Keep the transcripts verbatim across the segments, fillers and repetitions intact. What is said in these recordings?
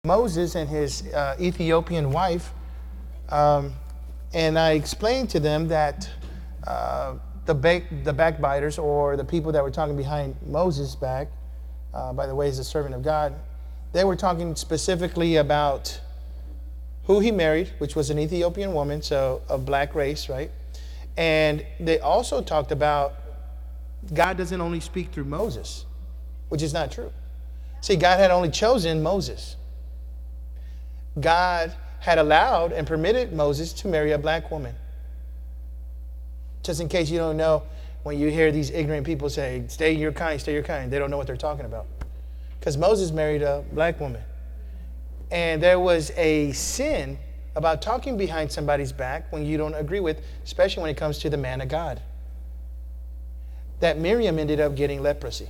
Moses and his uh, Ethiopian wife, um, and I explained to them that uh, the, back, the backbiters, or the people that were talking behind Moses' back, uh, by the way, as a servant of God, they were talking specifically about who he married, which was an Ethiopian woman, so of black race, right? And they also talked about God doesn't only speak through Moses, which is not true. See, God had only chosen Moses. God had allowed and permitted Moses to marry a black woman. Just in case you don't know, when you hear these ignorant people say, stay your kind, stay your kind, they don't know what they're talking about. Because Moses married a black woman. And there was a sin about talking behind somebody's back when you don't agree with, especially when it comes to the man of God. That Miriam ended up getting leprosy.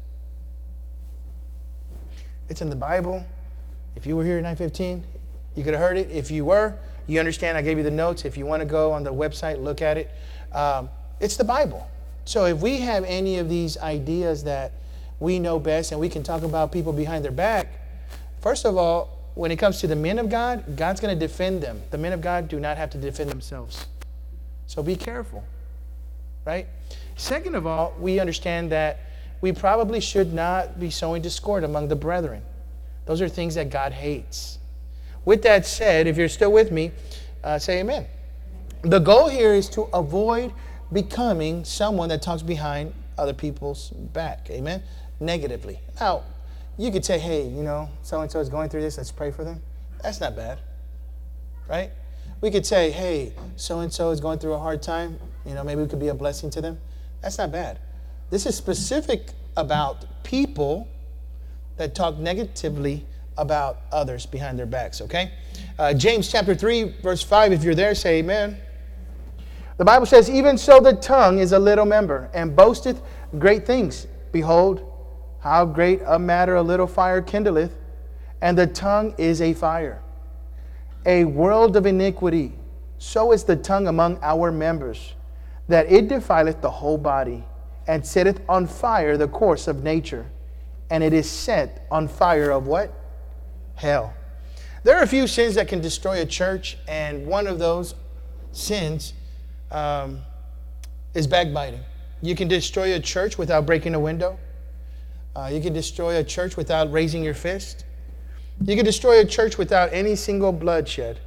It's in the Bible. If you were here at nine fifteen, you could have heard it. If you were, you understand. I gave you the notes. If you want to go on the website, look at it. Um, it's the Bible. So if we have any of these ideas that we know best and we can talk about people behind their back, first of all, when it comes to the men of God, God's going to defend them. The men of God do not have to defend themselves. So be careful, right? Second of all, we understand that we probably should not be sowing discord among the brethren. Those are things that God hates. With that said, if you're still with me, uh, say amen. The goal here is to avoid becoming someone that talks behind other people's back, amen, negatively. Now, you could say, hey, you know, so-and-so is going through this, let's pray for them. That's not bad, right? We could say, hey, so-and-so is going through a hard time. You know, maybe we could be a blessing to them. That's not bad. This is specific about people that talk negatively about others behind their backs, okay? Uh, James chapter three, verse five, if you're there, say amen. The Bible says, even so the tongue is a little member, and boasteth great things. Behold, how great a matter a little fire kindleth, and the tongue is a fire, a world of iniquity. So is the tongue among our members, that it defileth the whole body, and setteth on fire the course of nature, and it is set on fire of what? Hell. There are a few sins that can destroy a church, and one of those sins um, is backbiting. You can destroy a church without breaking a window. Uh, you can destroy a church without raising your fist. You can destroy a church without any single bloodshed.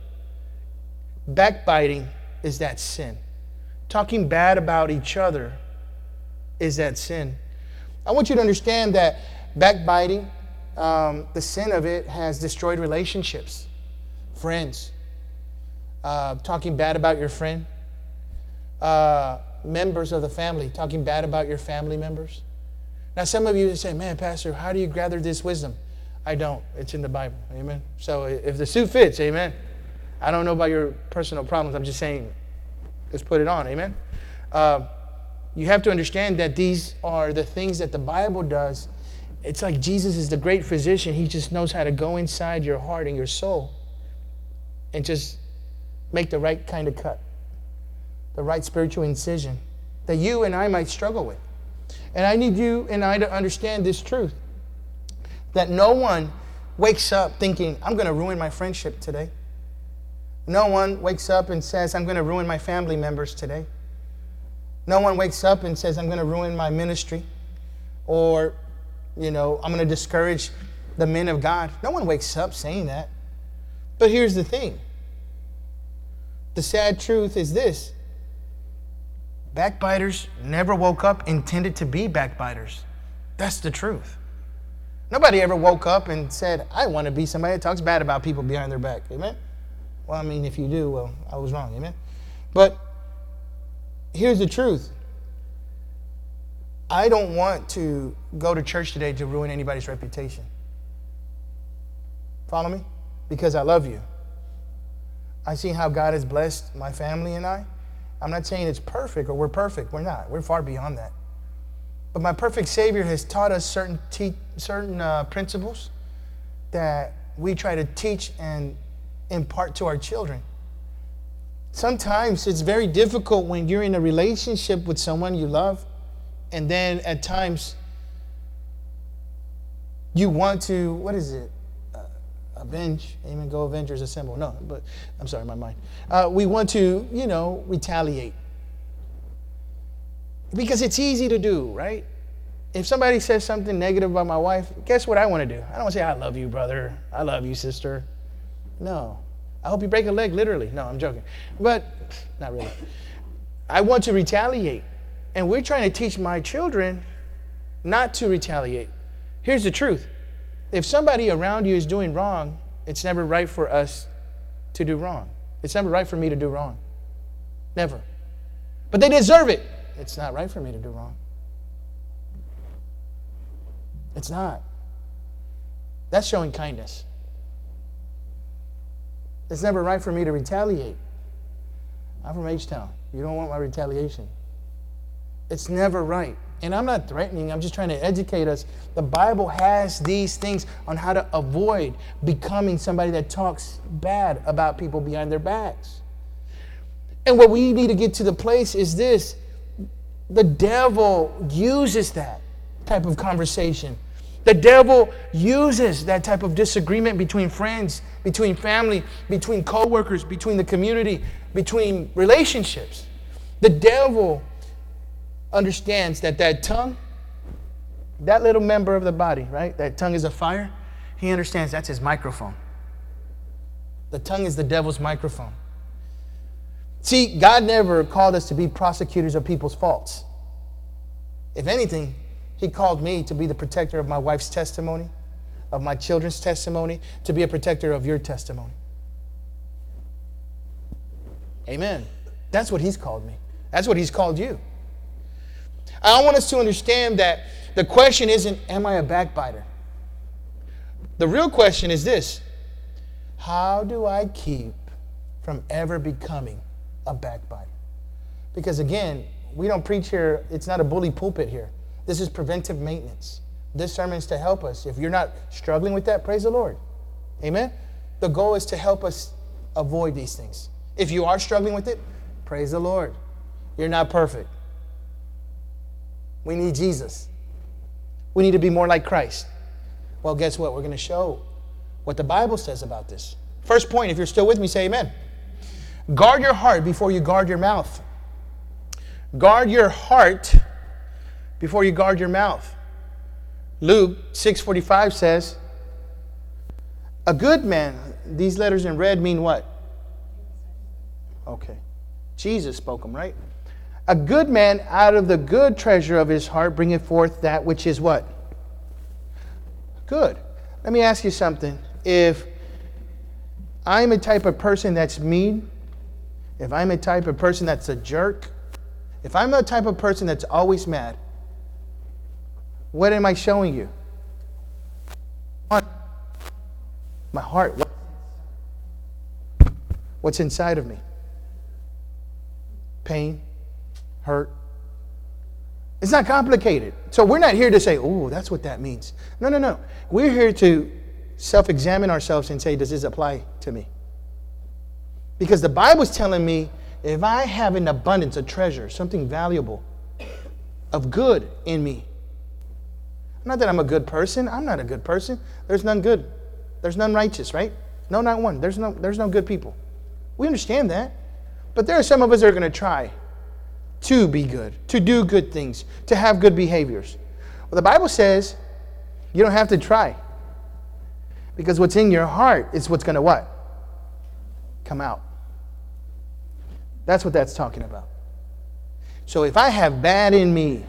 Backbiting is that sin. Talking bad about each other is that sin. I want you to understand that backbiting, um, the sin of it has destroyed relationships, friends, uh, talking bad about your friend, uh, members of the family, talking bad about your family members. Now, some of you say, man, Pastor, how do you gather this wisdom? I don't. It's in the Bible. Amen. So if the suit fits, amen. I don't know about your personal problems. I'm just saying, let's put it on. Amen. Uh, you have to understand that these are the things that the Bible does. It's like Jesus is the great physician. He just knows how to go inside your heart and your soul and just make the right kind of cut, the right spiritual incision that you and I might struggle with. And I need you and I to understand this truth, that no one wakes up thinking, I'm going to ruin my friendship today. No one wakes up and says, I'm going to ruin my family members today. No one wakes up and says, I'm going to ruin my ministry, or, you know, I'm going to discourage the men of God. No one wakes up saying that. But here's the thing. The sad truth is this. Backbiters never woke up intended to be backbiters. That's the truth. Nobody ever woke up and said, I want to be somebody that talks bad about people behind their back. Amen? Well, I mean, if you do, well, I was wrong. Amen? But here's the truth. I don't want to go to church today to ruin anybody's reputation. Follow me? Because I love you. I see how God has blessed my family and I. I'm not saying it's perfect or we're perfect. We're not. We're far beyond that. But my perfect Savior has taught us certain te- certain uh, principles that we try to teach and impart to our children. Sometimes it's very difficult when you're in a relationship with someone you love, and then at times you want to, what is it? Uh, avenge. Amen. Go Avengers assemble. No, but I'm sorry, my mind. Uh, we want to, you know, retaliate. Because it's easy to do, right? If somebody says something negative about my wife, guess what I want to do? I don't want to say, I love you, brother. I love you, sister. No. I hope you break a leg, literally. No, I'm joking. But, not really. I want to retaliate. And we're trying to teach my children not to retaliate. Here's the truth. If somebody around you is doing wrong, it's never right for us to do wrong. It's never right for me to do wrong. Never. But they deserve it. It's not right for me to do wrong. It's not. That's showing kindness. It's never right for me to retaliate. I'm from H-Town. You don't want my retaliation. It's never right. And I'm not threatening. I'm just trying to educate us. The Bible has these things on how to avoid becoming somebody that talks bad about people behind their backs. And what we need to get to the place is this. The devil uses that type of conversation. The devil uses that type of disagreement between friends, between family, between co-workers, between the community, between relationships. The devil understands that that tongue, that little member of the body, right? That tongue is a fire. He understands that's his microphone. The tongue is the devil's microphone. See, God never called us to be prosecutors of people's faults. If anything, He called me to be the protector of my wife's testimony, of my children's testimony, to be a protector of your testimony. Amen. That's what He's called me. That's what He's called you. I want us to understand that the question isn't, am I a backbiter? The real question is this: how do I keep from ever becoming a backbiter? Because again, we don't preach here, it's not a bully pulpit here. This is preventive maintenance. This sermon is to help us. If you're not struggling with that, praise the Lord. Amen? The goal is to help us avoid these things. If you are struggling with it, praise the Lord. You're not perfect. We need Jesus. We need to be more like Christ. Well, guess what? We're going to show what the Bible says about this. First point, if you're still with me, say amen. Guard your heart before you guard your mouth. Guard your heart before you guard your mouth. Luke six forty-five says, a good man, these letters in red mean what? Okay. Jesus spoke them, right? A good man out of the good treasure of his heart bringeth forth that which is what? Good. Let me ask you something. If I'm a type of person that's mean, if I'm a type of person that's a jerk, if I'm a type of person that's always mad, what am I showing you? My heart. What's inside of me? Pain, hurt. It's not complicated. So we're not here to say, oh, that's what that means. No, no, no. We're here to self-examine ourselves and say, does this apply to me? Because the Bible's telling me, if I have an abundance of treasure, something valuable, of good in me. Not that I'm a good person. I'm not a good person. There's none good. There's none righteous, right? No, not one. There's no, there's no good people. We understand that. But there are some of us that are going to try to be good, to do good things, to have good behaviors. Well, the Bible says you don't have to try. Because what's in your heart is what's going to what? Come out. That's what that's talking about. So if I have bad in me,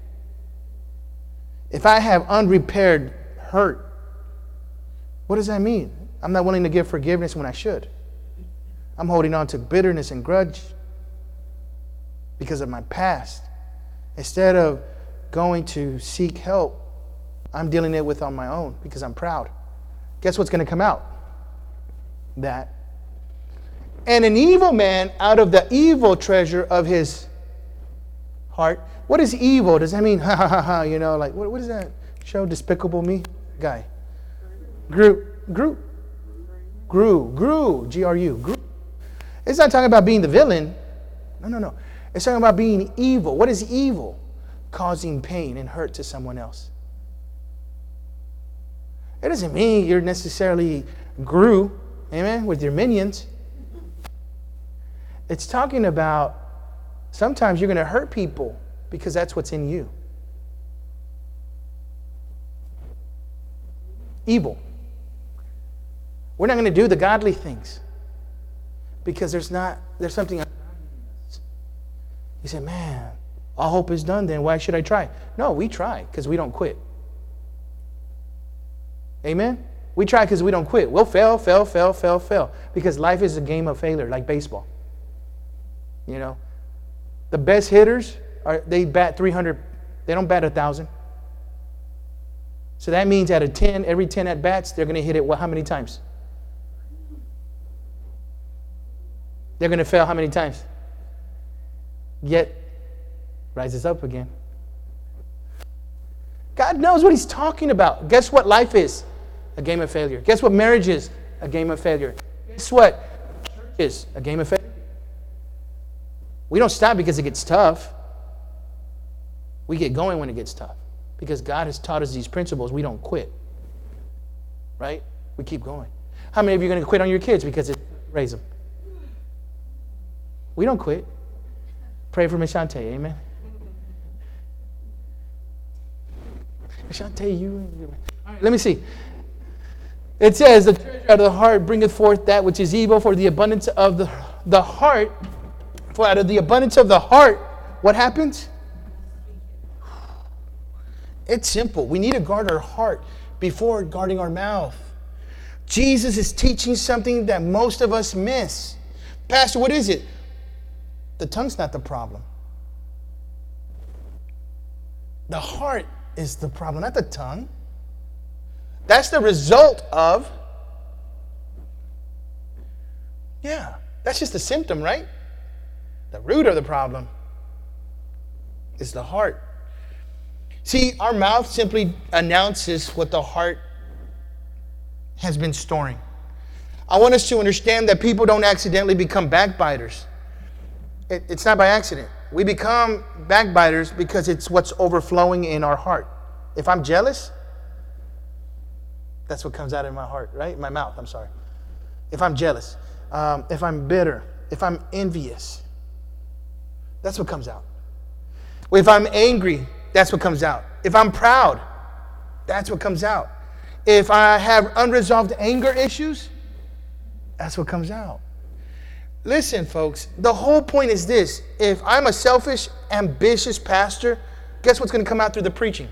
if I have unrepaired hurt, what does that mean? I'm not willing to give forgiveness when I should. I'm holding on to bitterness and grudge because of my past. Instead of going to seek help, I'm dealing it with on my own because I'm proud. Guess what's going to come out? That. And an evil man out of the evil treasure of his heart. What is evil? Does that mean, ha ha ha ha, you know, like, what, what is that show, Despicable Me? Guy. Gru. Gru. Gru. Gru. G R U. Gru. It's not talking about being the villain. No, no, no. It's talking about being evil. What is evil? Causing pain and hurt to someone else. It doesn't mean you're necessarily Gru, amen, with your minions. It's talking about sometimes you're going to hurt people because that's what's in you. Evil. We're not going to do the godly things because there's not, there's something. You say, man, all hope is done then. Why should I try? No, we try because we don't quit. Amen? We try because we don't quit. We'll fail, fail, fail, fail, fail. Because life is a game of failure, like baseball. You know? The best hitters, are they bat three hundred. They don't bat one thousand. So that means out of ten, every ten at-bats, they're going to hit it what, how many times? They're going to fail how many times? Yet, rises up again. God knows what he's talking about. Guess what life is? A game of failure. Guess what marriage is? A game of failure. Guess what church is? A game of failure. We don't stop because it gets tough. We get going when it gets tough. Because God has taught us these principles. We don't quit. Right? We keep going. How many of you are going to quit on your kids because it raise them? We don't quit. Pray for Miss Shante. Amen. Miss Shante, you. All right, let me see. It says, the treasure out of the heart bringeth forth that which is evil, for the abundance of the, the heart. For out of the abundance of the heart, what happens? It's simple. We need to guard our heart before guarding our mouth. Jesus is teaching something that most of us miss. Pastor, what is it? The tongue's not the problem. The heart is the problem, not the tongue. That's the result of, yeah, that's just a symptom, right? The root of the problem is the heart. See, our mouth simply announces what the heart has been storing. I want us to understand that people don't accidentally become backbiters. It, it's not by accident. We become backbiters because it's what's overflowing in our heart. If I'm jealous, that's what comes out of my heart, right? My mouth, I'm sorry. If I'm jealous, um, if I'm bitter, if I'm envious, that's what comes out. If I'm angry, that's what comes out. If I'm proud, that's what comes out. If I have unresolved anger issues, that's what comes out. Listen, folks, the whole point is this. If I'm a selfish, ambitious pastor, guess what's going to come out through the preaching?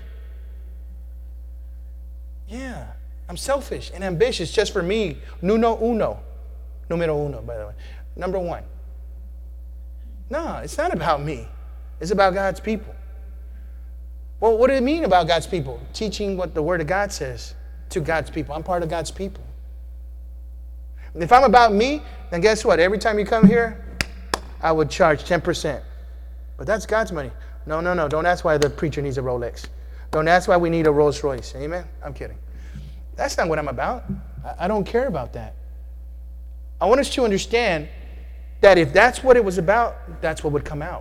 Yeah, I'm selfish and ambitious just for me. Nuno uno. Numero uno, by the way. Number one. No, it's not about me. It's about God's people. Well, what do it mean about God's people? Teaching what the Word of God says to God's people. I'm part of God's people. If I'm about me, then guess what? Every time you come here, I would charge ten percent. But that's God's money. No, no, no. Don't ask why the preacher needs a Rolex. Don't ask why we need a Rolls Royce. Amen? I'm kidding. That's not what I'm about. I don't care about that. I want us to understand that if that's what it was about, that's what would come out.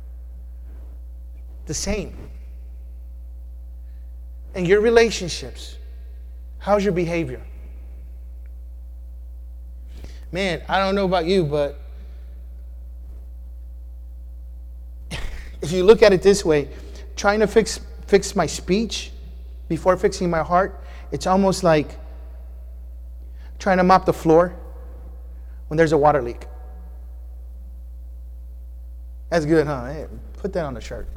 The same. In your relationships, how's your behavior? Man, I don't know about you, but if you look at it this way, trying to fix fix my speech before fixing my heart, it's almost like trying to mop the floor when there's a water leak. That's good, huh? Hey, put that on the shirt.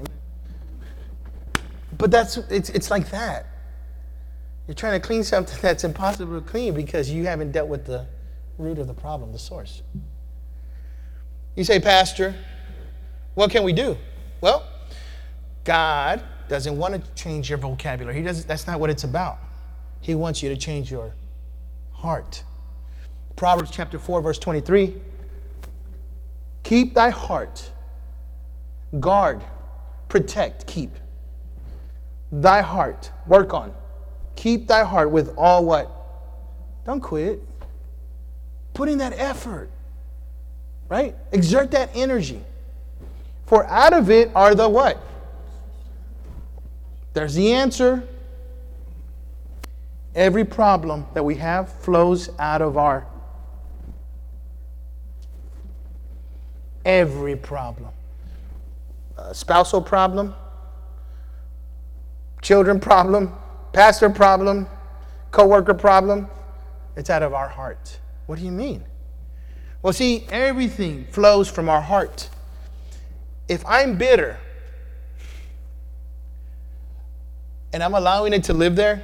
But that's it's it's like that. You're trying to clean something that's impossible to clean because you haven't dealt with the root of the problem, the source. You say, Pastor, what can we do? Well, God doesn't want to change your vocabulary. He doesn't. That's not what it's about. He wants you to change your heart. Proverbs chapter four, verse twenty-three. Keep thy heart. Guard, protect, keep. Thy heart. Work on. Keep thy heart with all what? Don't quit. Put in that effort. Right? Exert that energy. For out of it are the what? There's the answer. Every problem that we have flows out of our every problem. Uh, spousal problem, children problem, pastor problem, co-worker problem. It's out of our heart. What do you mean? Well, see, everything flows from our heart. If I'm bitter and I'm allowing it to live there,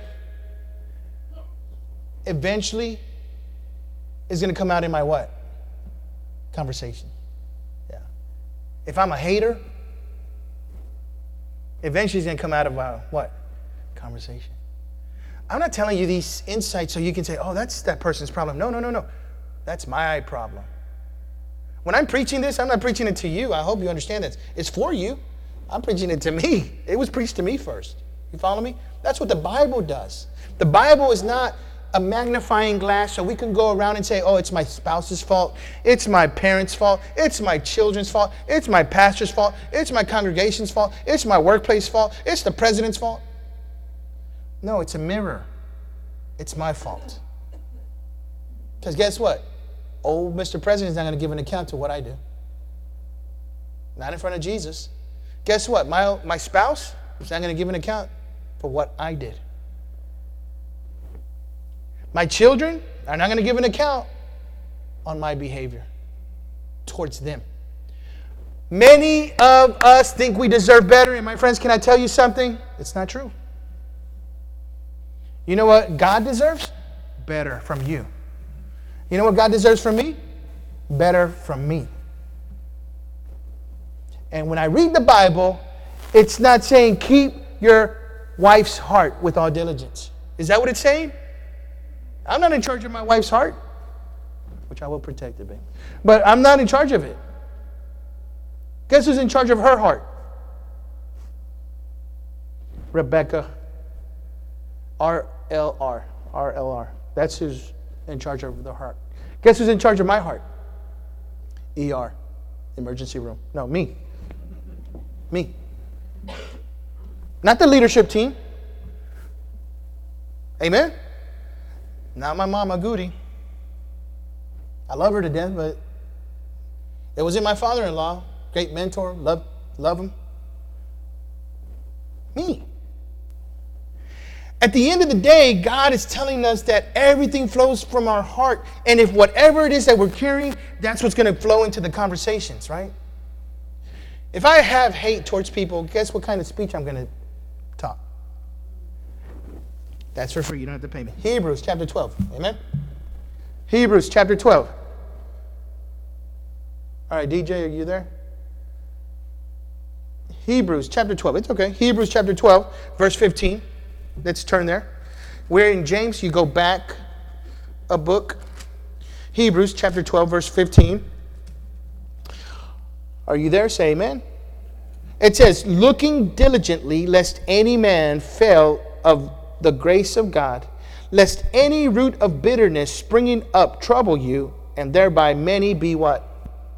eventually it's going to come out in my what? Conversation. Yeah. If I'm a hater, eventually it's going to come out of our what? Conversation. I'm not telling you these insights so you can say, oh, that's that person's problem. No, no, no, no. That's my problem. When I'm preaching this, I'm not preaching it to you. I hope you understand this. It's for you. I'm preaching it to me. It was preached to me first. You follow me? That's what the Bible does. The Bible is not a magnifying glass so we can go around and say, oh, it's my spouse's fault. It's my parents' fault. It's my children's fault. It's my pastor's fault. It's my congregation's fault. It's my workplace fault. It's the president's fault. No, it's a mirror. It's my fault. Because guess what? Old Mister President's not going to give an account to what I do. Not in front of Jesus. Guess what? My, my spouse is not going to give an account for what I did. My children are not going to give an account on my behavior towards them. Many of us think we deserve better. And my friends, can I tell you something? It's not true. You know what God deserves? Better from you. You know what God deserves from me? Better from me. And when I read the Bible, it's not saying keep your wife's heart with all diligence. Is that what it's saying? I'm not in charge of my wife's heart, which I will protect it, babe. But I'm not in charge of it. Guess who's in charge of her heart? Rebecca. R L R. R L R. That's who's in charge of the heart. Guess who's in charge of my heart? E R. Emergency room. No, me. Me. Not the leadership team. Amen? Not my mama Goody. I love her to death, but it was in my father-in-law. Great mentor. Love, love him. Me. At the end of the day, God is telling us that everything flows from our heart. And if whatever it is that we're carrying, that's what's going to flow into the conversations, right? If I have hate towards people, guess what kind of speech I'm going to talk? That's for free. You don't have to pay me. Hebrews chapter twelve. Amen? Hebrews chapter twelve. All right, D J, are you there? Hebrews chapter twelve. It's okay. Hebrews chapter twelve, verse fifteen. Let's turn there. We're in James. You go back a book. Hebrews chapter twelve, verse fifteen. Are you there? Say amen. It says, looking diligently, lest any man fail of the grace of God, lest any root of bitterness springing up trouble you, and thereby many be what?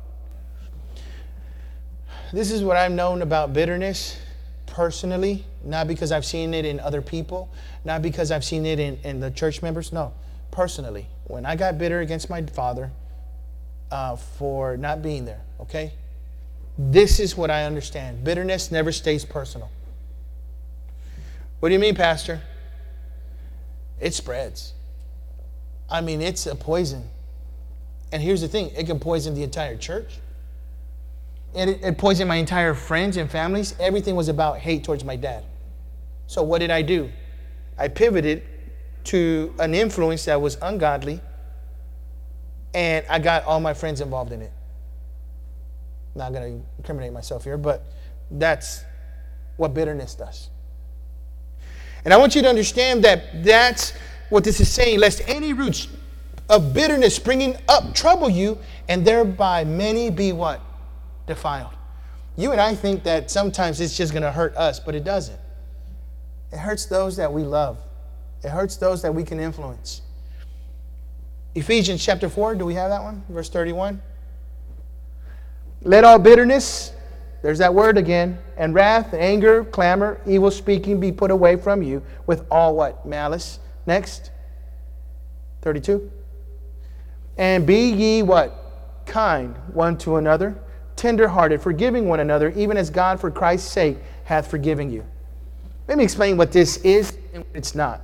This is what I've known about bitterness personally, not because I've seen it in other people, not because I've seen it in, in the church members. No, personally. When I got bitter against my father uh, for not being there, okay? This is what I understand. Bitterness never stays personal. What do you mean, Pastor? It spreads. I mean, it's a poison. And here's the thing. It can poison the entire church. And it, it poisoned my entire friends and families. Everything was about hate towards my dad. So what did I do? I pivoted to an influence that was ungodly. And I got all my friends involved in it. Not going to incriminate myself here, but that's what bitterness does. And I want you to understand that that's what this is saying. Lest any roots of bitterness springing up trouble you, and thereby many be what? Defiled. You and I think that sometimes it's just going to hurt us, but it doesn't. It hurts those that we love. It hurts those that we can influence. Ephesians chapter four, do we have that one? Verse thirty-one. Let all bitterness, there's that word again, and wrath, anger, clamor, evil speaking be put away from you with all what? Malice. Next. thirty-two. And be ye what? Kind one to another, tender-hearted, forgiving one another, even as God for Christ's sake hath forgiven you. Let me explain what this is and what it's not.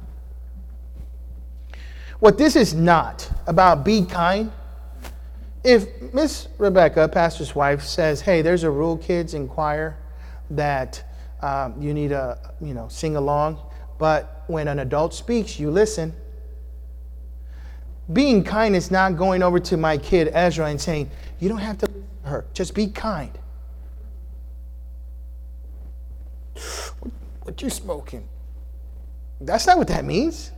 What this is not about be kind. If Miss Rebecca, pastor's wife, says, hey, there's a rule, kids, in choir that um, you need to, you know, sing along, but when an adult speaks, you listen. Being kind is not going over to my kid Ezra and saying, you don't have to listen to her. Just be kind. What you smoking? That's not what that means.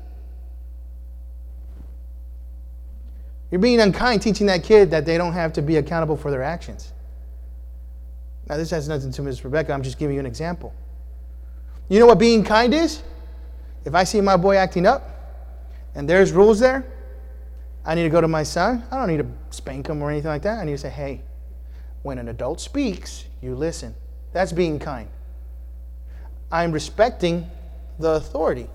You're being unkind teaching that kid that they don't have to be accountable for their actions. Now, this has nothing to do with Miss Rebecca. I'm just giving you an example. You know what being kind is? If I see my boy acting up and there's rules there, I need to go to my son. I don't need to spank him or anything like that. I need to say, hey, when an adult speaks, you listen. That's being kind. I'm respecting the authority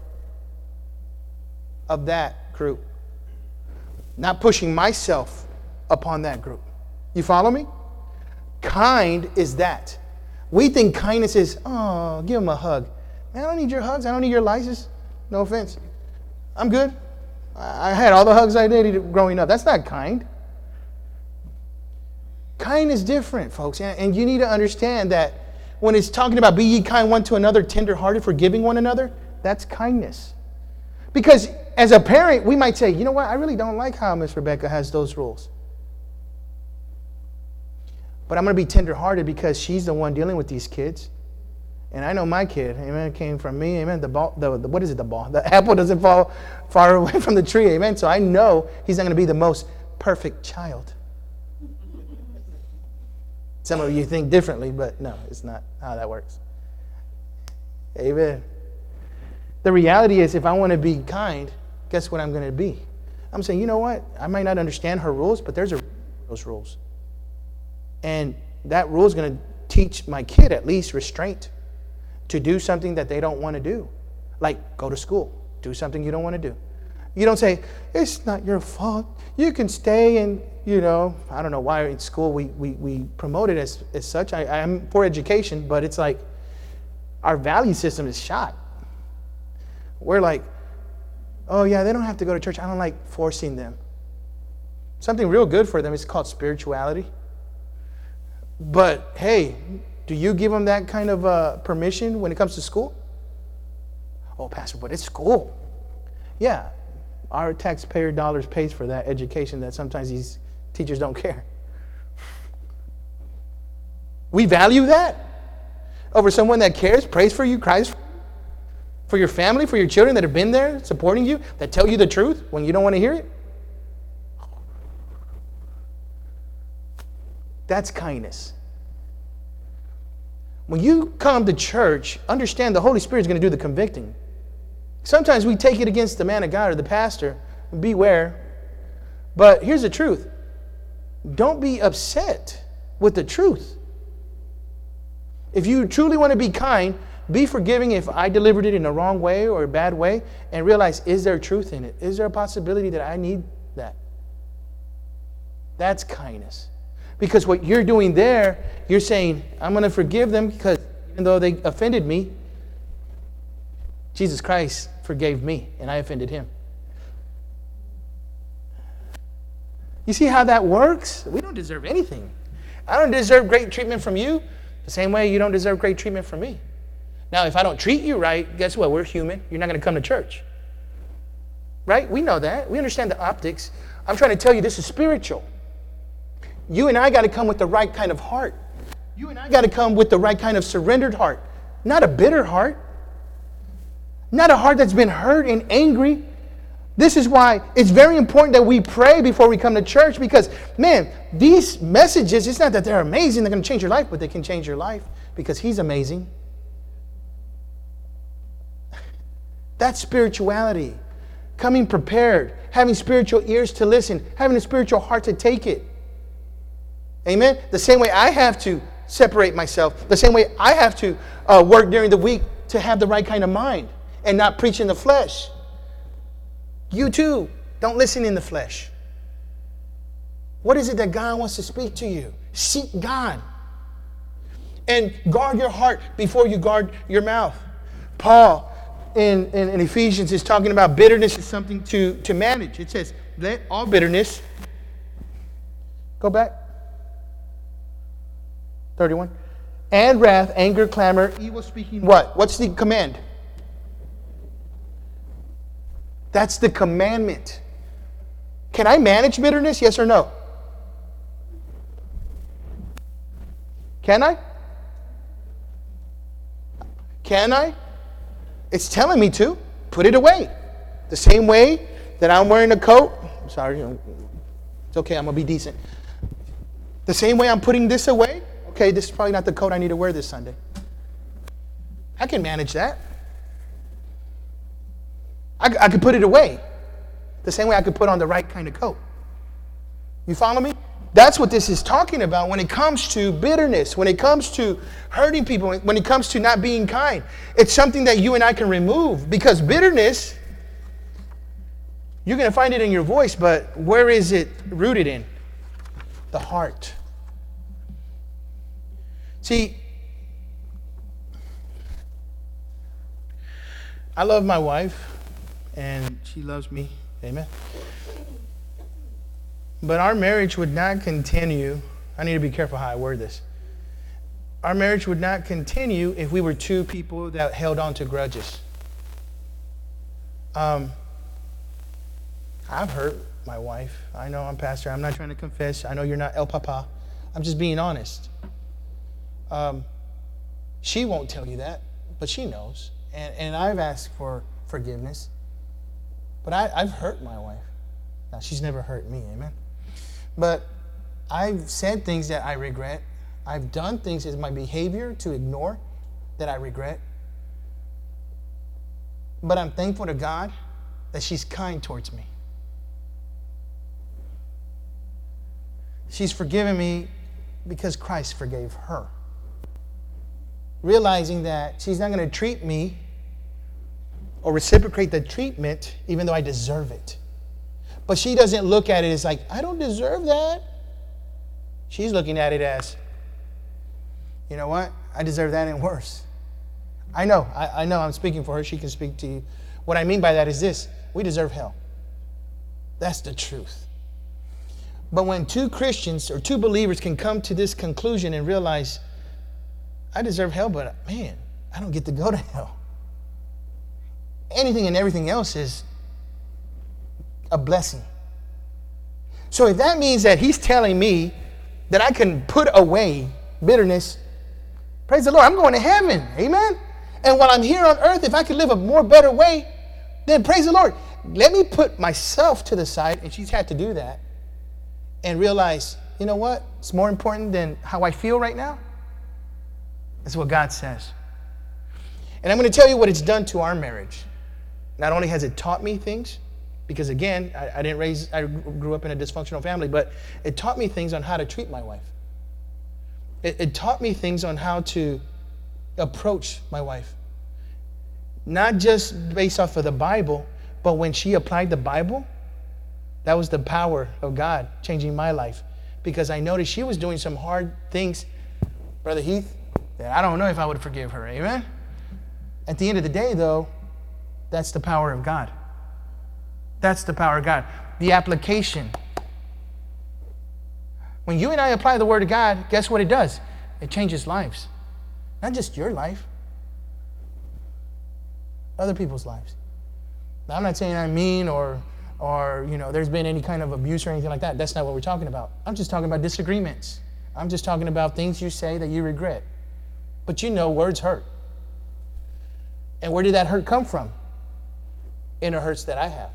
of that group, not pushing myself upon that group. You follow me? Kind is that. We think kindness is, oh, give him a hug. Man, I don't need your hugs. I don't need your license. No offense. I'm good. I had all the hugs I needed growing up. That's not kind. Kind is different, folks. And you need to understand that when it's talking about be ye kind one to another, tender-hearted, forgiving one another, that's kindness. Because as a parent, we might say, you know what, I really don't like how Miss Rebecca has those rules. But I'm going to be tender-hearted because she's the one dealing with these kids. And I know my kid, amen, came from me, amen. The ball, the, the, what is it, the ball? The apple doesn't fall far away from the tree, amen. So I know he's not going to be the most perfect child. Some of you think differently, but no, it's not how that works. Amen. The reality is, if I want to be kind, guess what I'm going to be? I'm saying, you know what? I might not understand her rules, but there's a, those rules. And that rule is going to teach my kid at least restraint to do something that they don't want to do. Like go to school, do something you don't want to do. You don't say, it's not your fault. You can stay and, you know, I don't know why in school we, we, we promote it as, as such. I, I'm for education, but it's like our value system is shot. We're like, oh yeah, they don't have to go to church. I don't like forcing them. Something real good for them is called spirituality. But hey, do you give them that kind of uh, permission when it comes to school? Oh, Pastor, but it's school. Yeah, our taxpayer dollars pays for that education that sometimes these teachers don't care. We value that over someone that cares, prays for you, cries for you, for your family, for your children that have been there supporting you, that tell you the truth when you don't want to hear it. That's kindness. When you come to church, understand the Holy Spirit is going to do the convicting. Sometimes we take it against the man of God or the pastor. Beware. But here's the truth. Don't be upset with the truth. If you truly want to be kind, be forgiving if I delivered it in a wrong way or a bad way, and realize, is there truth in it? Is there a possibility that I need that? That's kindness. Because what you're doing there, you're saying, I'm going to forgive them because even though they offended me, Jesus Christ forgave me and I offended him. You see how that works? We don't deserve anything. I don't deserve great treatment from you the same way you don't deserve great treatment from me. Now, if I don't treat you right, guess what? We're human. You're not going to come to church. Right? We know that. We understand the optics. I'm trying to tell you this is spiritual. You and I got to come with the right kind of heart. You and I got to come with the right kind of surrendered heart. Not a bitter heart. Not a heart that's been hurt and angry. This is why it's very important that we pray before we come to church, because, man, these messages, it's not that they're amazing, they're going to change your life, but they can change your life because he's amazing. That's spirituality. Coming prepared, having spiritual ears to listen, having a spiritual heart to take it. Amen? The same way I have to separate myself, the same way I have to uh, work during the week to have the right kind of mind and not preach in the flesh. You too, don't listen in the flesh. What is it that God wants to speak to you? Seek God. And guard your heart before you guard your mouth. Paul in, in, in Ephesians is talking about bitterness is something to, to manage. It says, let all bitterness, go back, thirty-one, and wrath, anger, clamor, evil speaking, what? What's the command? That's the commandment. Can I manage bitterness? Yes or no? Can I? Can I? It's telling me to. Put it away. The same way that I'm wearing a coat. I'm sorry. It's okay. I'm going to be decent. The same way I'm putting this away. Okay, this is probably not the coat I need to wear this Sunday. I can manage that. I, I could put it away. The same way I could put on the right kind of coat. You follow me? That's what this is talking about when it comes to bitterness, when it comes to hurting people, when it comes to not being kind. It's something that you and I can remove, because bitterness, you're going to find it in your voice, but where is it rooted in? The heart. See, I love my wife, and she loves me. Amen. But our marriage would not continue. I need to be careful how I word this. Our marriage would not continue if we were two people that held on to grudges. Um, I've hurt my wife. I know I'm pastor. I'm not trying to confess. I know you're not El Papa. I'm just being honest. Um, she won't tell you that, but she knows. And, and I've asked for forgiveness. But I, I've hurt my wife. Now, she's never hurt me, amen? But I've said things that I regret. I've done things as my behavior to ignore that I regret. But I'm thankful to God that she's kind towards me. She's forgiven me because Christ forgave her. Realizing that she's not going to treat me or reciprocate the treatment even though I deserve it. But she doesn't look at it as like, I don't deserve that. She's looking at it as, you know what? I deserve that and worse. I know. I, I know I'm speaking for her. She can speak to you. What I mean by that is this. We deserve hell. That's the truth. But when two Christians or two believers can come to this conclusion and realize, I deserve hell, but man, I don't get to go to hell. Anything and everything else is a blessing. So if that means that he's telling me that I can put away bitterness, praise the Lord, I'm going to heaven. Amen. And while I'm here on earth, if I could live a more better way, then praise the Lord. Let me put myself to the side, and she's had to do that, and realize, you know what? It's more important than how I feel right now. That's what God says. And I'm going to tell you what it's done to our marriage. Not only has it taught me things, because again, I, I didn't raise, I grew up in a dysfunctional family, but it taught me things on how to treat my wife. It, it taught me things on how to approach my wife. Not just based off of the Bible, but when she applied the Bible, that was the power of God changing my life. Because I noticed she was doing some hard things, Brother Heath, that I don't know if I would forgive her. Amen? At the end of the day, though, that's the power of God. That's the power of God. The application. When you and I apply the Word of God, guess what it does? It changes lives. Not just your life. Other people's lives. Now, I'm not saying I'm mean or, or, you know, there's been any kind of abuse or anything like that. That's not what we're talking about. I'm just talking about disagreements. I'm just talking about things you say that you regret. But you know words hurt. And where did that hurt come from? Inner hurts that I have.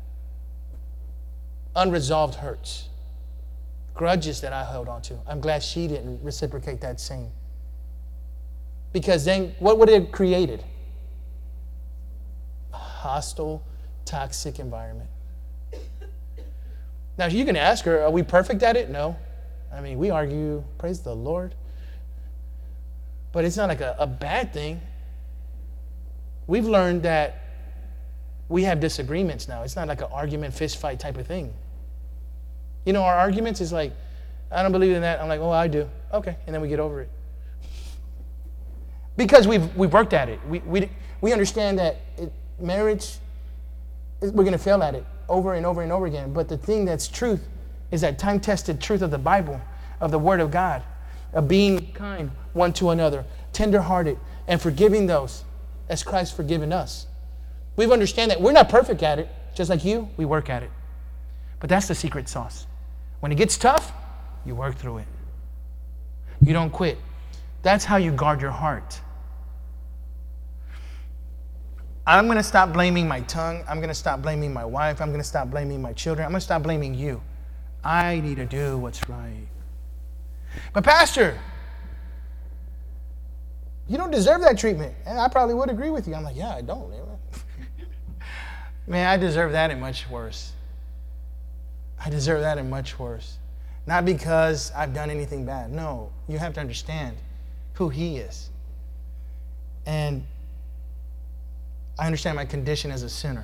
Unresolved hurts. Grudges that I held on to. I'm glad she didn't reciprocate that same. Because then what would it have created? A hostile, toxic environment. Now you can ask her, are we perfect at it? No. I mean, we argue, praise the Lord. But it's not like a, a bad thing. We've learned that we have disagreements now. It's not like an argument, fist fight type of thing. You know, our arguments is like, I don't believe in that. I'm like, oh, I do. Okay. And then we get over it. Because we've we've worked at it. We we we understand that it, marriage, we're going to fail at it over and over and over again. But the thing that's truth is that time-tested truth of the Bible, of the Word of God, of being kind one to another, tender-hearted, and forgiving those as Christ forgiven us. We understand that we're not perfect at it. Just like you, we work at it. But that's the secret sauce. When it gets tough, you work through it. You don't quit. That's how you guard your heart. I'm going to stop blaming my tongue. I'm going to stop blaming my wife. I'm going to stop blaming my children. I'm going to stop blaming you. I need to do what's right. But Pastor, you don't deserve that treatment. And I probably would agree with you. I'm like, yeah, I don't. Man, I deserve that and much worse. I deserve that and much worse. Not because I've done anything bad. No, you have to understand who He is. And I understand my condition as a sinner.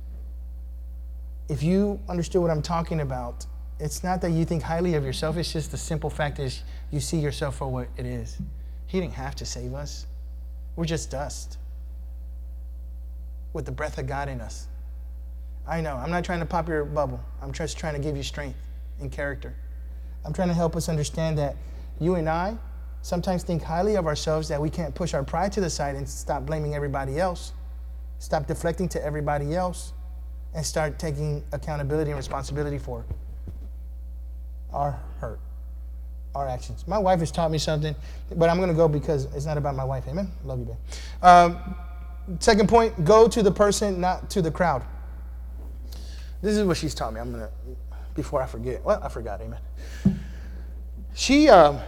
If you understood what I'm talking about, it's not that you think highly of yourself. It's just the simple fact is you see yourself for what it is. He didn't have to save us. We're just dust with the breath of God in us. I know. I'm not trying to pop your bubble. I'm just trying to give you strength and character. I'm trying to help us understand that you and I sometimes think highly of ourselves, that we can't push our pride to the side and stop blaming everybody else, stop deflecting to everybody else, and start taking accountability and responsibility for our hurt, our actions. My wife has taught me something, but I'm going to go because it's not about my wife. Amen? Love you, babe. Um, second point, go to the person, not to the crowd. This is what she's taught me. I'm going to, before I forget. Well, I forgot. Amen. She, um,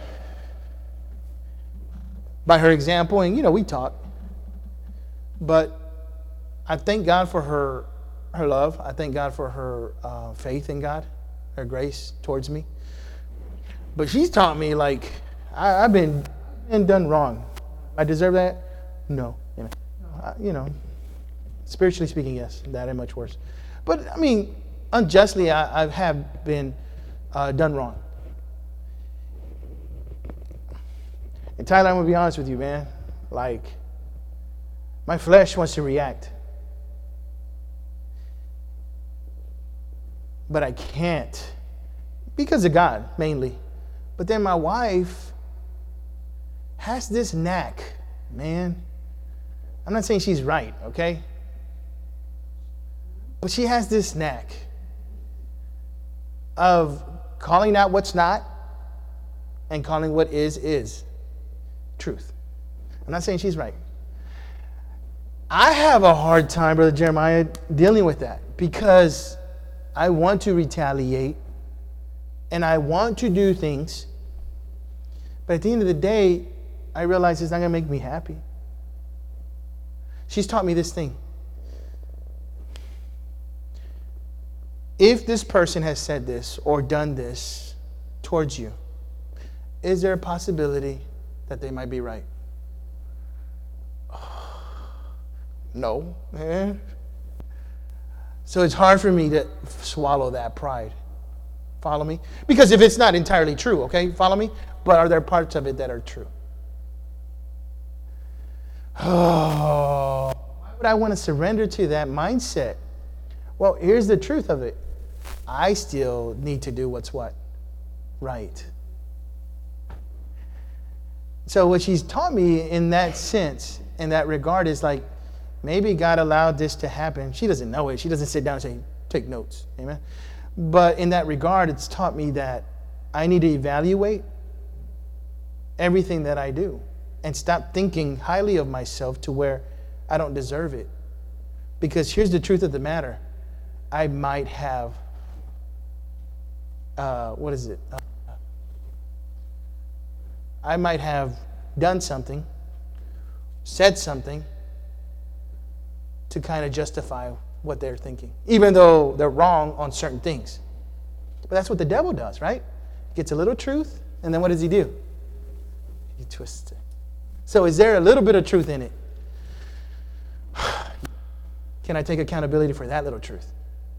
by her example, and, you know, we talk, but I thank God for her her love. I thank God for her uh, faith in God, her grace towards me. But she's taught me, like, I, I've been, been done wrong. I deserve that? No. You know, I, you know, spiritually speaking, yes, that and much worse. But, I mean, unjustly, I, I have been uh, done wrong. And Tyler, I'm going to be honest with you, man. Like, my flesh wants to react. But I can't. Because of God, mainly. But then my wife has this knack, man. I'm not saying she's right, okay? But she has this knack of calling out what's not and calling what is, is. Truth. I'm not saying she's right. I have a hard time, Brother Jeremiah, dealing with that because I want to retaliate and I want to do things, but at the end of the day, I realize it's not going to make me happy. She's taught me this thing. If this person has said this or done this towards you, is there a possibility that they might be right? No. Eh. So it's hard for me to swallow that pride. Follow me? Because if it's not entirely true, okay, follow me? But are there parts of it that are true? Oh, why would I want to surrender to that mindset? Well, here's the truth of it. I still need to do what's what? Right. So what she's taught me in that sense, in that regard, is like, maybe God allowed this to happen. She doesn't know it. She doesn't sit down and say, take notes. Amen. But in that regard, it's taught me that I need to evaluate everything that I do and stop thinking highly of myself to where I don't deserve it. Because here's the truth of the matter. I might have, uh, what is it? Uh, I might have done something, said something, to kind of justify what they're thinking, even though they're wrong on certain things. But that's what the devil does, right? He gets a little truth, and then what does he do? He twists it. So is there a little bit of truth in it? Can I take accountability for that little truth?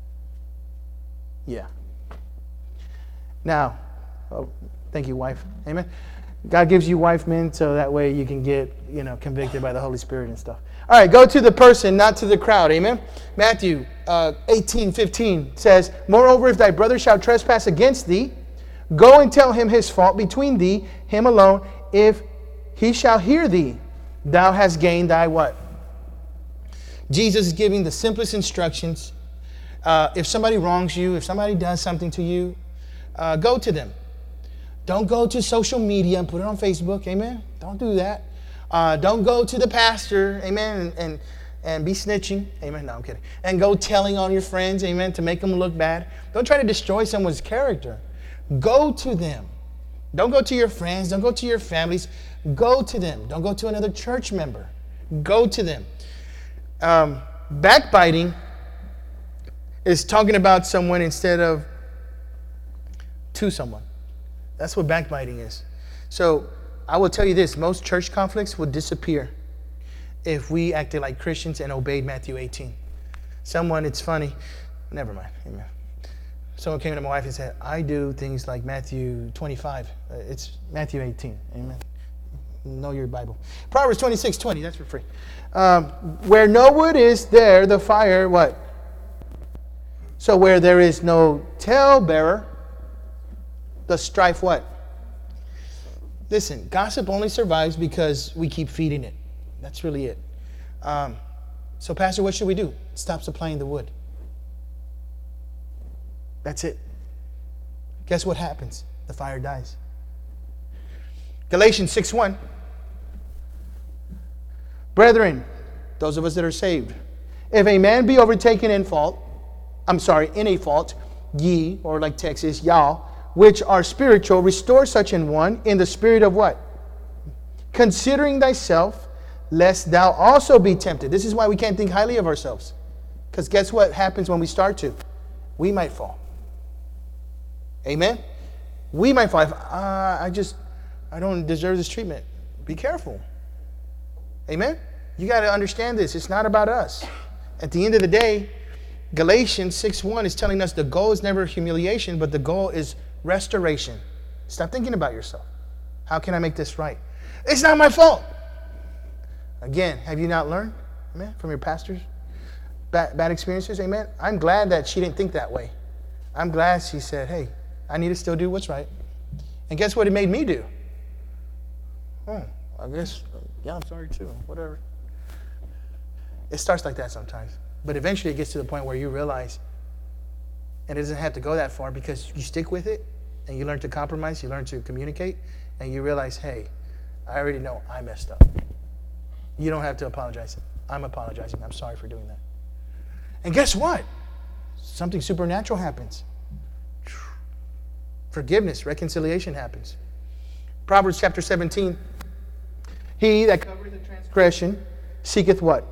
Yeah. Now, oh, thank you, wife. Amen. God gives you wife, men, so that way you can get, you know, convicted by the Holy Spirit and stuff. All right, go to the person, not to the crowd. Amen. Matthew uh, eighteen fifteen says, moreover, if thy brother shall trespass against thee, go and tell him his fault between thee, him alone. If he shall hear thee, thou hast gained thy what? Jesus is giving the simplest instructions. Uh, if somebody wrongs you, if somebody does something to you, uh, go to them. Don't go to social media and put it on Facebook. Amen. Don't do that. Uh, don't go to the pastor. Amen. And, and and be snitching. Amen. No, I'm kidding. And go telling on your friends. Amen. To make them look bad. Don't try to destroy someone's character. Go to them. Don't go to your friends. Don't go to your families. Go to them. Don't go to another church member. Go to them. Um, backbiting is talking about someone instead of to someone. That's what backbiting is. So I will tell you this, most church conflicts would disappear if we acted like Christians and obeyed Matthew eighteen. Someone, it's funny, never mind. Amen. Someone came to my wife and said, I do things like Matthew twenty-five. Uh, it's Matthew eighteen. Amen. Know your Bible. Proverbs twenty-six twenty, that's for free. Um, where no wood is, there the fire, what? So where there is no talebearer, the strife what? Listen, gossip only survives because we keep feeding it. That's really it. Um, so, Pastor, what should we do? Stop supplying the wood. That's it. Guess what happens? The fire dies. Galatians six one. Brethren, those of us that are saved, if a man be overtaken in fault, I'm sorry, in a fault, ye, or like Texas, y'all, which are spiritual, restore such an one in the spirit of what? Considering thyself, lest thou also be tempted. This is why we can't think highly of ourselves. Because guess what happens when we start to? We might fall. Amen? We might fall. If, uh, I just, I don't deserve this treatment. Be careful. Amen? You got to understand this. It's not about us. At the end of the day, Galatians six one is telling us the goal is never humiliation, but the goal is restoration. Stop thinking about yourself. How can I make this right? It's not my fault. Again, have you not learned, amen, from your pastors? Bad, bad experiences, amen? I'm glad that she didn't think that way. I'm glad she said, hey, I need to still do what's right. And guess what it made me do? Oh, I guess, yeah, I'm sorry too, whatever. It starts like that sometimes. But eventually it gets to the point where you realize, and it doesn't have to go that far because you stick with it and you learn to compromise, you learn to communicate, and you realize, hey, I already know I messed up. You don't have to apologize. I'm apologizing. I'm sorry for doing that. And guess what? Something supernatural happens. Forgiveness, reconciliation happens. Proverbs chapter seventeen. He that covereth a transgression seeketh what?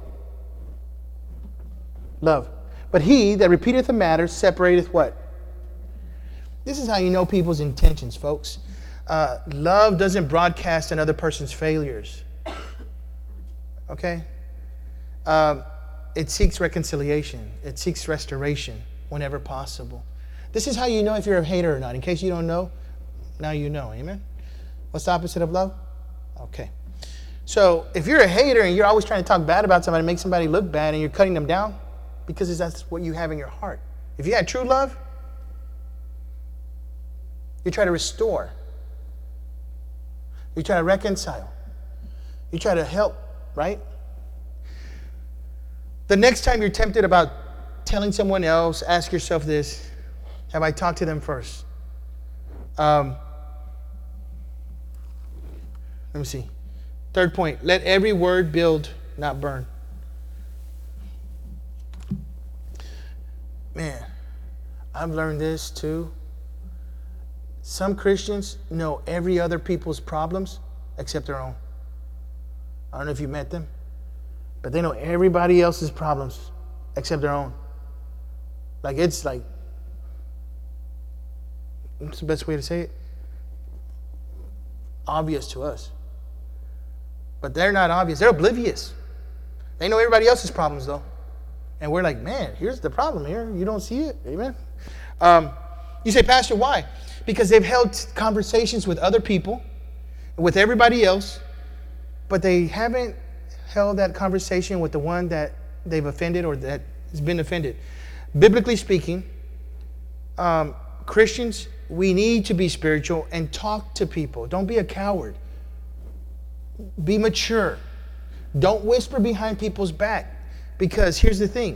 Love. But he that repeateth a matter separateth what? This is how you know people's intentions, folks. Uh, love doesn't broadcast another person's failures. Okay? Um, it seeks reconciliation. It seeks restoration whenever possible. This is how you know if you're a hater or not. In case you don't know, now you know. Amen? What's the opposite of love? Okay. So if you're a hater and you're always trying to talk bad about somebody, make somebody look bad, and you're cutting them down, because that's what you have in your heart. If you had true love, you try to restore. You try to reconcile. You try to help, right? The next time you're tempted about telling someone else, ask yourself this: have I talked to them first? Um, let me see. Third point, let every word build, not burn. Man, I've learned this too. Some Christians know every other people's problems except their own. I don't know if you met them, but they know everybody else's problems except their own. Like it's like, what's the best way to say it? Obvious to us. But they're not obvious. They're oblivious. They know everybody else's problems though. And we're like, man, here's the problem here. You don't see it. Amen. Um, you say, Pastor, why? Because they've held conversations with other people, with everybody else, but they haven't held that conversation with the one that they've offended or that has been offended. Biblically speaking, um, Christians, we need to be spiritual and talk to people. Don't be a coward. Be mature. Don't whisper behind people's back. Because here's the thing.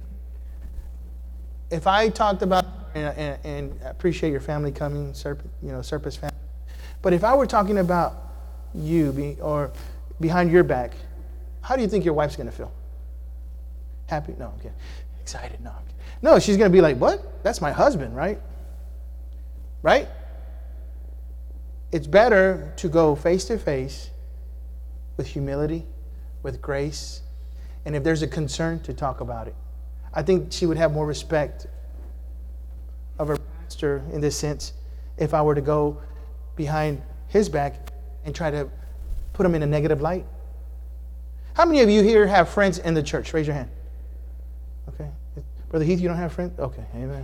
If I talked about, and, and, and I appreciate your family coming, Serp, you know, Serpus family. But if I were talking about you be, or behind your back, how do you think your wife's going to feel? Happy? No, I'm kidding. Excited? No, I'm kidding. No, she's going to be like, what? That's my husband, right? Right? It's better to go face to face with humility, with grace, and if there's a concern, to talk about it. I think she would have more respect of her pastor in this sense if I were to go behind his back and try to put him in a negative light. How many of you here have friends in the church? Raise your hand. Okay. Brother Heath, you don't have friends? Okay. Amen.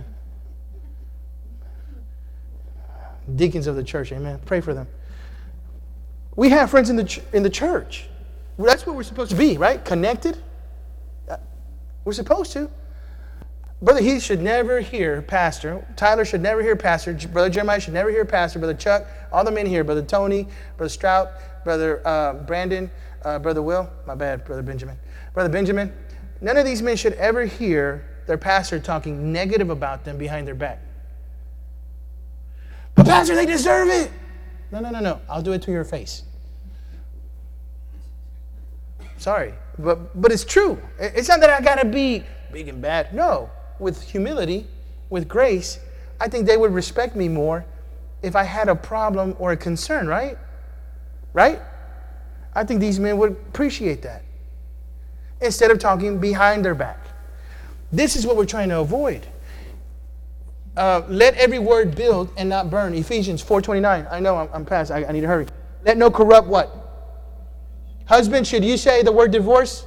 Deacons of the church. Amen. Pray for them. We have friends in the ch- in the church. That's what we're supposed to be, right? Connected. We're supposed to. Brother Heath should never hear pastor. Tyler should never hear pastor. Brother Jeremiah should never hear pastor. Brother Chuck, all the men here. Brother Tony, Brother Strout, Brother uh, Brandon, uh, Brother Will. My bad, Brother Benjamin. Brother Benjamin. None of these men should ever hear their pastor talking negative about them behind their back. But pastor, they deserve it. No, no, no, no. I'll do it to your face. Sorry, but but it's true. It's not that I got to be big and bad. No, with humility, with grace, I think they would respect me more if I had a problem or a concern, right? Right? I think these men would appreciate that. Instead of talking behind their back. This is what we're trying to avoid. Uh, let every word build and not burn. Ephesians four twenty-nine. I know I'm, I'm past. I, I need to hurry. Let no corrupt what? Husband, should you say the word divorce?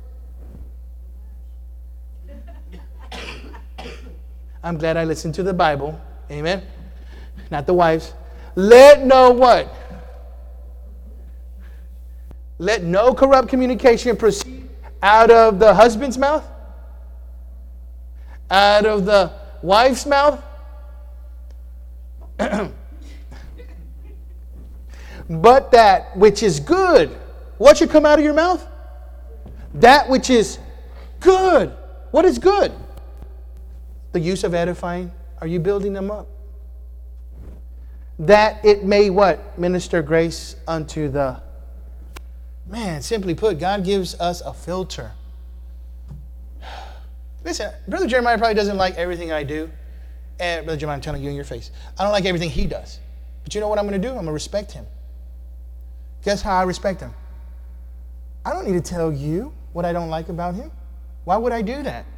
I'm glad I listened to the Bible. Amen. Not the wives. Let no what? Let no corrupt communication proceed out of the husband's mouth? Out of the wife's mouth? But that which is good. What should come out of your mouth? That which is good. What is good? The use of edifying. Are you building them up? That it may what? Minister grace unto the... Man, simply put, God gives us a filter. Listen, Brother Jeremiah probably doesn't like everything I do. And Brother Jeremiah, I'm telling you in your face. I don't like everything he does. But you know what I'm going to do? I'm going to respect him. Guess how I respect him? I don't need to tell you what I don't like about him. Why would I do that?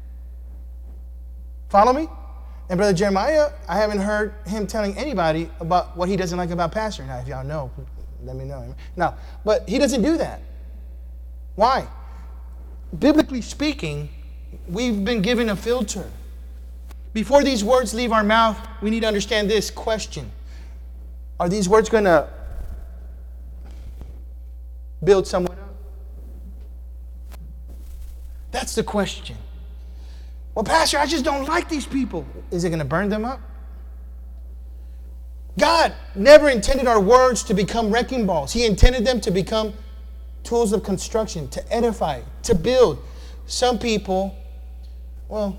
Follow me? And Brother Jeremiah, I haven't heard him telling anybody about what he doesn't like about Pastor. Now, if y'all know, let me know. No, but he doesn't do that. Why? Biblically speaking, we've been given a filter. Before these words leave our mouth, we need to understand this question. Are these words going to build someone up? That's the question. Well, Pastor, I just don't like these people. Is it going to burn them up? God never intended our words to become wrecking balls. He intended them to become tools of construction, to edify, to build. Some people, well,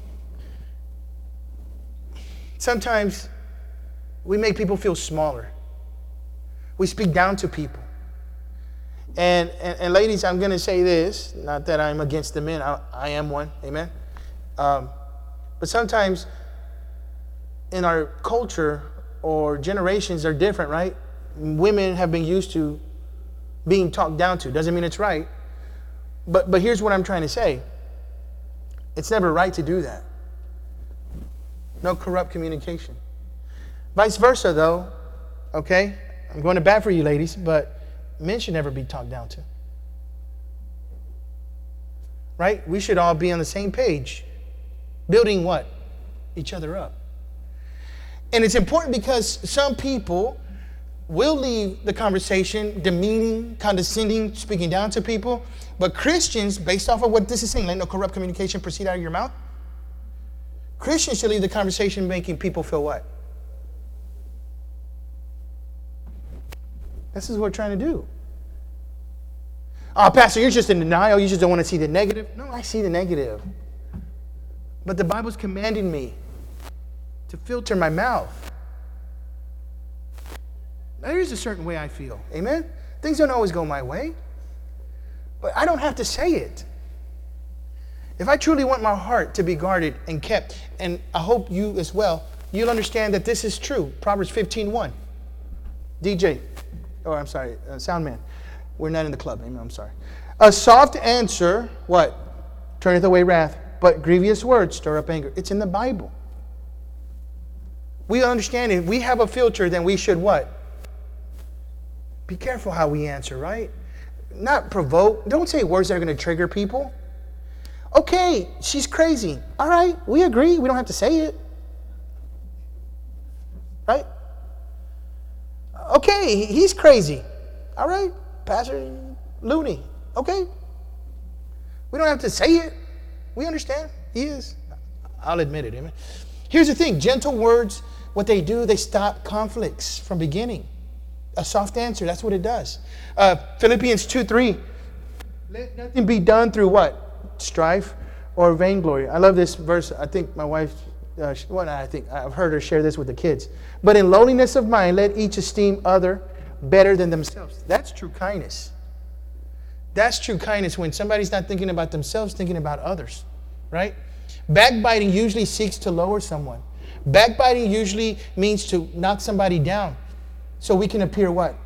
sometimes we make people feel smaller. We speak down to people. And, and, and ladies, I'm going to say this, not that I'm against the men. I, I am one. Amen. Um, but sometimes in our culture or generations are different, right? Women have been used to being talked down to. Doesn't mean it's right. But, but here's what I'm trying to say. It's never right to do that. No corrupt communication. Vice versa, though, okay? I'm going to bat for you, ladies, but men should never be talked down to. right? We should all be on the same page. Building what? Each other up. And it's important because some people will leave the conversation demeaning, condescending, speaking down to people. But Christians, based off of what this is saying, let no corrupt communication proceed out of your mouth. Christians should leave the conversation making people feel what? This is what we're trying to do. Oh, Pastor, you're just in denial. You just don't want to see the negative. No, I see the negative. But the Bible's commanding me to filter my mouth. Now, there's a certain way I feel. Amen? Things don't always go my way. But I don't have to say it. If I truly want my heart to be guarded and kept, and I hope you as well, you'll understand that this is true. Proverbs fifteen one. D J, or I'm sorry, uh, sound man. We're not in the club. Amen. I'm sorry. A soft answer, what? Turneth away wrath. But grievous words stir up anger. It's in the Bible. We understand if we have a filter, then we should what? Be careful how we answer, right? Not provoke. Don't say words that are going to trigger people. Okay, she's crazy. All right, we agree. We don't have to say it. Right? Okay, he's crazy. All right, Pastor Looney. Okay. We don't have to say it. We understand. He is. I'll admit it. Amen. Here's the thing. Gentle words, what they do, they stop conflicts from beginning. A soft answer, that's what it does. Uh, Philippians two three. Let nothing be done through what? Strife or vainglory. I love this verse. I think my wife, uh, well, I think I've heard her share this with the kids. But in lowliness of mind, let each esteem other better than themselves. That's true kindness. That's true kindness when somebody's not thinking about themselves, thinking about others, right? Backbiting usually seeks to lower someone. Backbiting usually means to knock somebody down so we can appear what?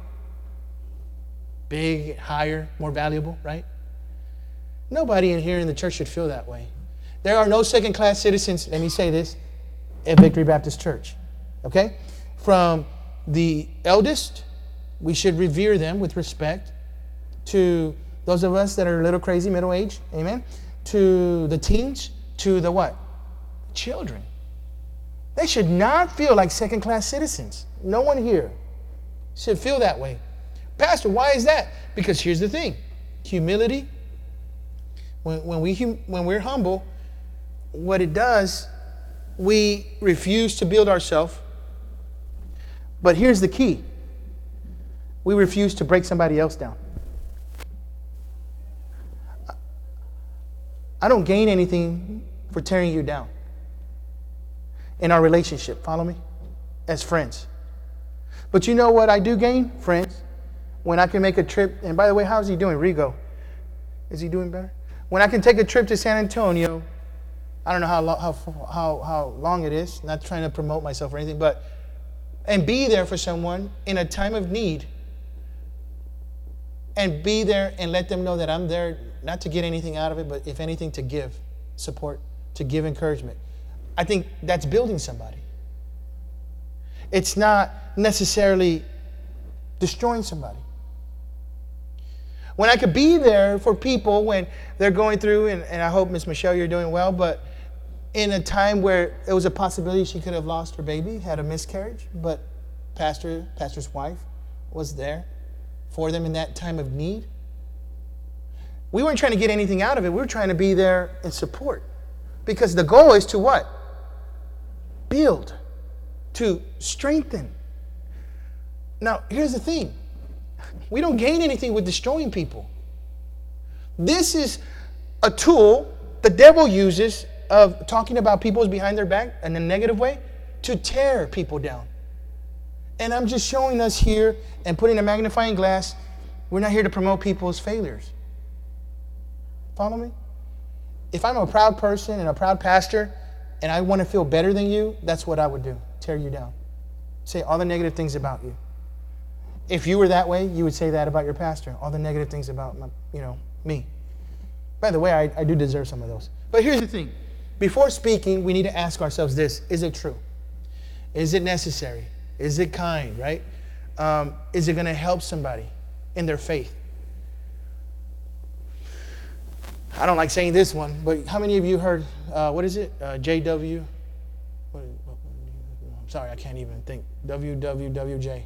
Big, higher, more valuable, right? Nobody in here in the church should feel that way. There are no second-class citizens, let me say this, at Victory Baptist Church, okay? From the eldest, we should revere them with respect, to those of us that are a little crazy, middle-aged, amen? To the teens, to the what? Children. They should not feel like second-class citizens. No one here should feel that way. Pastor, why is that? Because here's the thing. Humility, when, when, we, when we're humble, what it does, we refuse to build ourselves. But here's the key. We refuse to break somebody else down. I don't gain anything for tearing you down in our relationship. Follow me? As friends. But you know what I do gain? Friends. When I can make a trip, and by the way, how's he doing? Rigo. Is he doing better? When I can take a trip to San Antonio, I don't know how, lo- how, how, how long it is, not trying to promote myself or anything, but, and be there for someone in a time of need, and be there and let them know that I'm there, not to get anything out of it, but if anything, to give support, to give encouragement. I think that's building somebody. It's not necessarily destroying somebody. When I could be there for people when they're going through, and, and I hope, Miss Michelle, you're doing well, but in a time where it was a possibility she could have lost her baby, had a miscarriage, but pastor, pastor's wife was there for them in that time of need. We weren't trying to get anything out of it. We were trying to be there in support. Because the goal is to what? Build. To strengthen. Now, here's the thing. We don't gain anything with destroying people. This is a tool the devil uses of talking about people behind their back in a negative way to tear people down. And I'm just showing us here and putting a magnifying glass. We're not here to promote people's failures. Follow me? If I'm a proud person and a proud pastor and I want to feel better than you, that's what I would do. Tear you down. Say all the negative things about you. If you were that way, you would say that about your pastor. All the negative things about my, you know, me. By the way, I, I do deserve some of those. But here's the thing. Before speaking, we need to ask ourselves this. Is it true? Is it necessary? Is it kind, right? Um, is it going to help somebody in their faith? I don't like saying this one, but how many of you heard, uh, what is it? Uh, J W? What, what, I'm sorry, I can't even think. W W W J.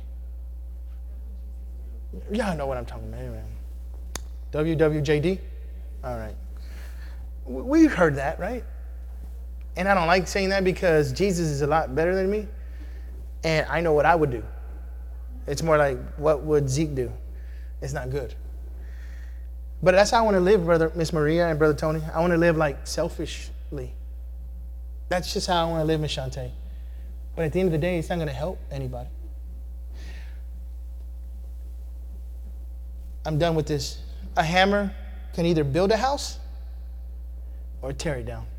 Yeah, I know what I'm talking about. Anyway. W W J D? All right. We've heard that, right? And I don't like saying that because Jesus is a lot better than me. And I know what I would do. It's more like, what would Zeke do? It's not good. But that's how I want to live, Brother Miss Maria and Brother Tony. I want to live like selfishly. That's just how I want to live, Miss Shantae. But at the end of the day, it's not going to help anybody. I'm done with this. A hammer can either build a house or tear it down.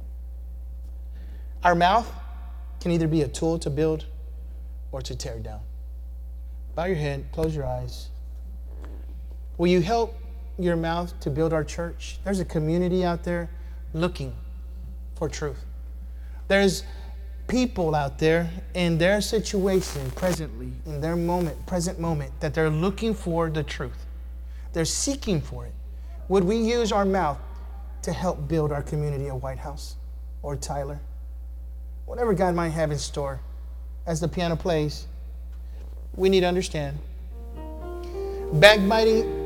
Our mouth can either be a tool to build or to tear down. Bow your head, close your eyes. Will you help your mouth to build our church? There's a community out there looking for truth. There's people out there in their situation presently, in their moment, present moment, that they're looking for the truth. They're seeking for it. Would we use our mouth to help build our community of White House or Tyler? Whatever God might have in store. As the piano plays, we need to understand. Backbiting